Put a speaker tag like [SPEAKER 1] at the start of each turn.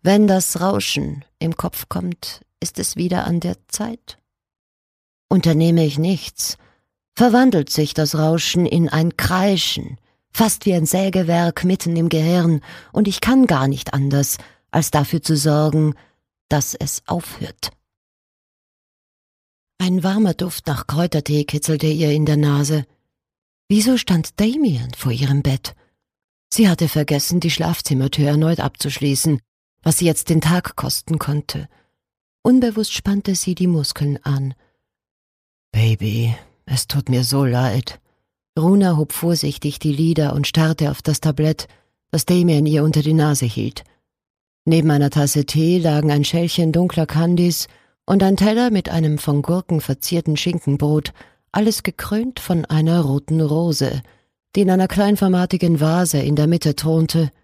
[SPEAKER 1] Wenn das Rauschen im Kopf kommt, ist es wieder an der Zeit. Unternehme ich nichts, verwandelt sich das Rauschen in ein Kreischen, fast wie ein Sägewerk mitten im Gehirn, und ich kann gar nicht anders, als dafür zu sorgen, dass es aufhört. Ein warmer Duft nach Kräutertee kitzelte ihr in der Nase. Wieso stand Damien vor ihrem Bett? Sie hatte vergessen, die Schlafzimmertür erneut abzuschließen, was sie jetzt den Tag kosten konnte. Unbewusst spannte sie die Muskeln an. »Baby, es tut mir so leid.« Runa hob vorsichtig die Lider und starrte auf das Tablett, das Damien ihr unter die Nase hielt. Neben einer Tasse Tee lagen ein Schälchen dunkler Candies und ein Teller mit einem von Gurken verzierten Schinkenbrot, alles gekrönt von einer roten Rose, die in einer kleinformatigen Vase in der Mitte thronte